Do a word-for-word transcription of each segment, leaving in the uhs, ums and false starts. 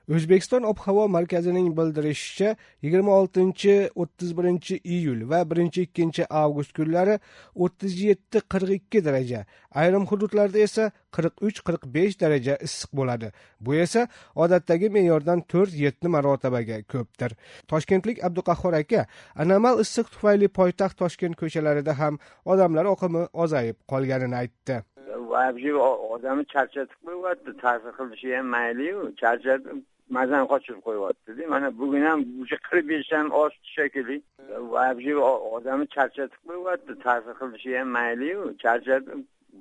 O'zbekiston ob-havo markazining bildirishicha, yigirma oltinchi o'ttiz birinchi iyul va birinchi ikkinchi avgust kunlari o'ttiz yetti qirq ikki daraja, ayrim hududlarda esa qirq uch qirq besh daraja issiq bo'ladi. Bu esa odatdagi me'yordan to'rt yetti marotabaga ko'pdir. Toshkentlik Abduqahhor aka, anomal issiq tufayli poytaxt Toshkent ko'chalarida ham odamlar oqimi ozayib qolganini aytdi. Vabji odamni charchatib qo'yyapti, ta'sir qilishi ham mayli-yu, charchatib mazan qochirib qo'yyapti. Mana bugun ham qirq beshdan oshdi shekilli. Vabji odamni charchatib qo'yyapti, ta'sir qilishi ham mayli-yu, charchatib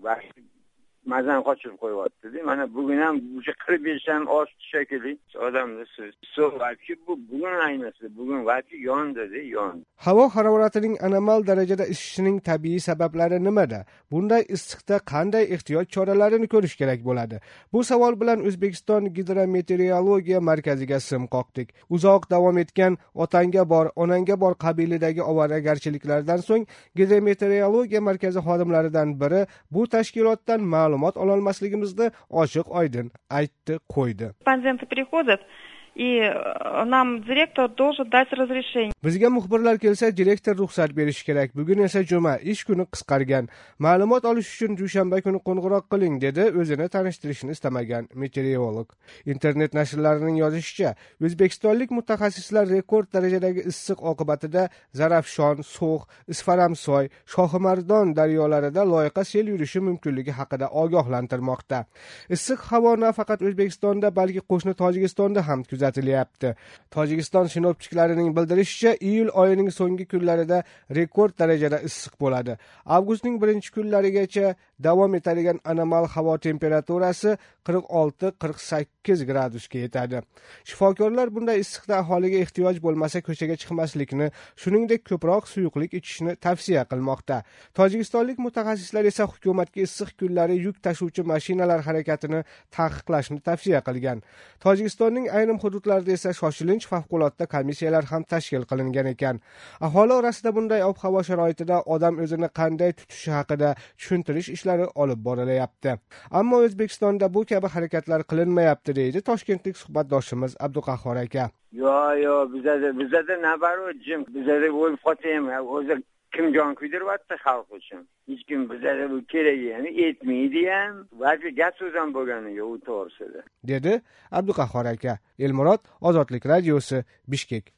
mazan qochirib qo'yyapti. Mana bugun ham qirq beshdan oshdi shekilli. Odamni so'z vabji bu bugun aynasi, bugun vabji yondi-da, yondi. Havo haroratining anomal darajada isishining tabiiy sabablari nimada? Bunday issiqda qanday ehtiyot choralarini ko'rish kerak bo'ladi? Bu savol bilan O'zbekiston Gidrometeorologiya markaziga sim qoqdik. Uzoq davom etgan otanga bor, onanga bor qabilidagi ovoragarchiliklardan so'ng Gidrometeorologiya markazi xodimlaridan biri bu tashkilotdan ma'lumot ololmasligimizni ochiq-oydin aytdi, qo'ydi. Корреспонденты приходят, и нам директор должен дать разрешение. Bizga muxbirlar kelsa, direktor ruxsat berishi kerak. Bugun esa juma, ish kuni qisqargan. Ma'lumot olish uchun dushanba kuni qo'ng'iroq qiling, dedi o'zini tanishtirishni istamagan meteorolog. Internet nashrlarining yozishicha, o'zbekistonlik mutaxassislar rekord darajadagi issiq oqibatida Zarafshon, So'x, Isfaramsoy, Shohimardon daryolarida loyiqa sel yurishi mumkinligi haqida ogohlantirmoqda. Issiq havo nafaqat O'zbekistonda, balki qo'shni Tojikistonda ham kuzatilyapti. Tojikiston sinoptiklarining bildirishicha, iyul oyining so'nggi kunlarida rekord darajada issiq bo'ladi. Avgustning birinchi kunlarigacha davom etadigan anomal havo temperaturasi qirq olti qirq sakkiz gradusga yetadi. Shifokorlar bunday issiqda aholiga ehtiyoj bo'lmasa ko'chaga chiqmaslikni, shuningdek ko'proq suyuqlik ichishni tavsiya qilmoqda. Tojikistonlik mutaxassislar esa hukumatga issiq kunlari yuk tashuvchi mashinalar harakatini taqiqlashni tavsiya qilgan. Tojikistonning ayrim hududlarda esa shoshilinch favqulodda komissiyalar ham tashkil qilingan ekan. Aholi orasida bunday ob-havo sharoitida odam o'zini qanday tutishi haqida tushuntirish ishlari olib borilyapti. Ammo O'zbekistonda bu kabi harakatlar qilinmayapti, deydi toshkentlik suhbatdoshimiz Abduqahhor aka. Yo, yo, bizada bizada nabaru jim, bizada o'lib qolsam, o'zi kim jon kuydiryapti xalq uchun. Hech kim bizada bu kerakligini aytmaydi ham, vaqti gap so'z ham bo'lganiga u to'g'risida, dedi Abduqahhor aka. Elmurod, Ozodlik radiosi, Bishkek.